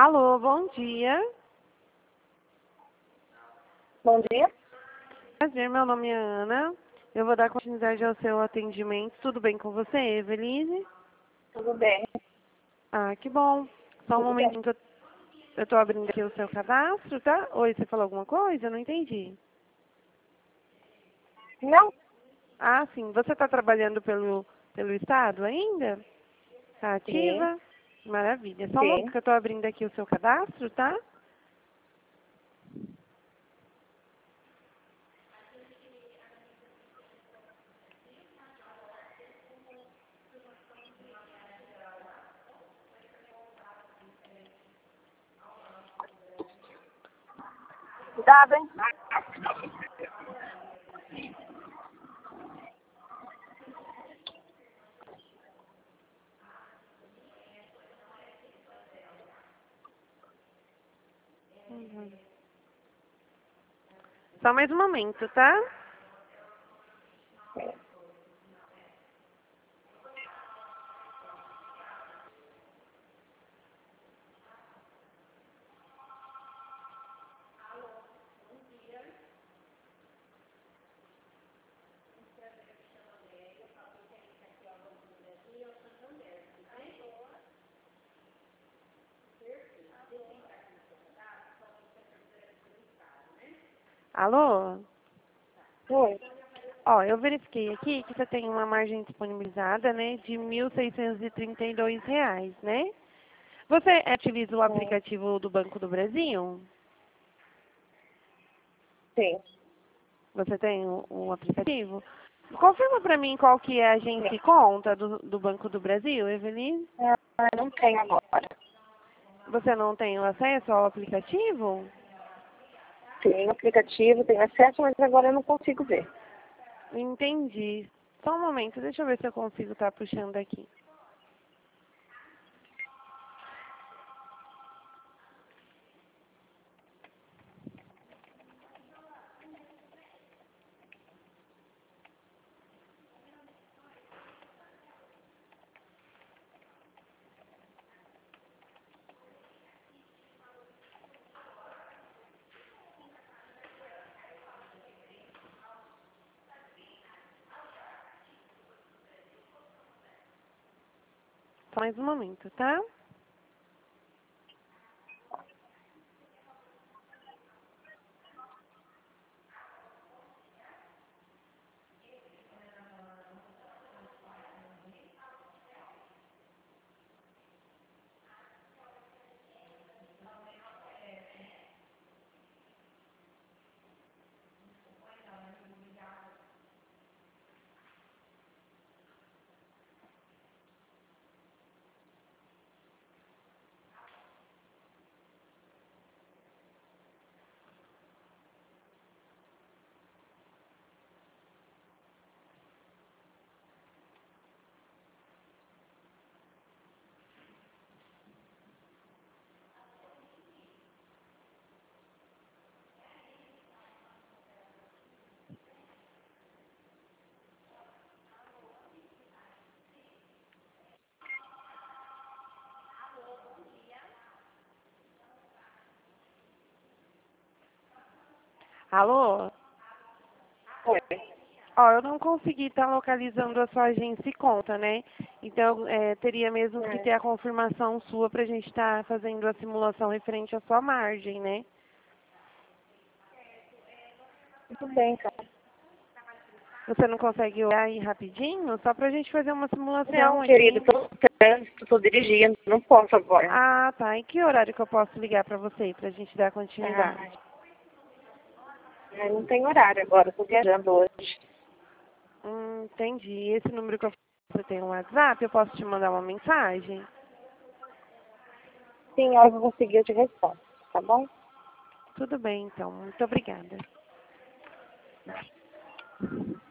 Alô, bom dia. Bom dia. Prazer, meu nome é Ana. Eu vou dar continuidade ao seu atendimento. Tudo bem com você, Eveline? Tudo bem? Ah, que bom. Só um Tudo bem. momentinho que eu tô abrindo aqui o seu cadastro, tá? Oi, você falou alguma coisa? Eu não entendi. Não? Ah, sim. Você está trabalhando pelo Estado ainda? Tá Sim, ativa? Maravilha. Só um momento sim. que eu tô abrindo aqui o seu cadastro, tá? Cuidado, hein? Uhum. Só mais um momento, tá? Alô? Oi. Ó, eu verifiquei aqui que você tem uma margem disponibilizada, né, de R$ 1.632, né? Você utiliza o Sim. aplicativo do Banco do Brasil? Sim. Você tem o aplicativo? Confirma para mim qual que é a agência Sim. e conta do Banco do Brasil, Eveline. Não tenho agora. Você não tem o acesso ao aplicativo? Tenho aplicativo, tenho acesso, mas agora eu não consigo ver. Entendi. Só um momento, deixa eu ver se eu consigo estar puxando aqui. Só mais um momento, tá? Alô? Oi. Ó, eu não consegui estar localizando a sua agência e conta, né? Então, teria mesmo que ter a confirmação sua para a gente estar fazendo a simulação referente à sua margem, né? Tudo bem, cara. Você não consegue olhar aí rapidinho? Só para a gente fazer uma Não, simulação querido, aqui. tô no trânsito, tô dirigindo, não posso agora. Ah, tá. Em que horário que eu posso ligar para você, para a gente dar Ah, continuidade? não tem horário agora, tô viajando hoje. Entendi. Esse número que você tem no WhatsApp, eu posso te mandar uma mensagem? Sim, a hora que eu conseguir eu te respondo, tá bom? Tudo bem, então. Muito obrigada.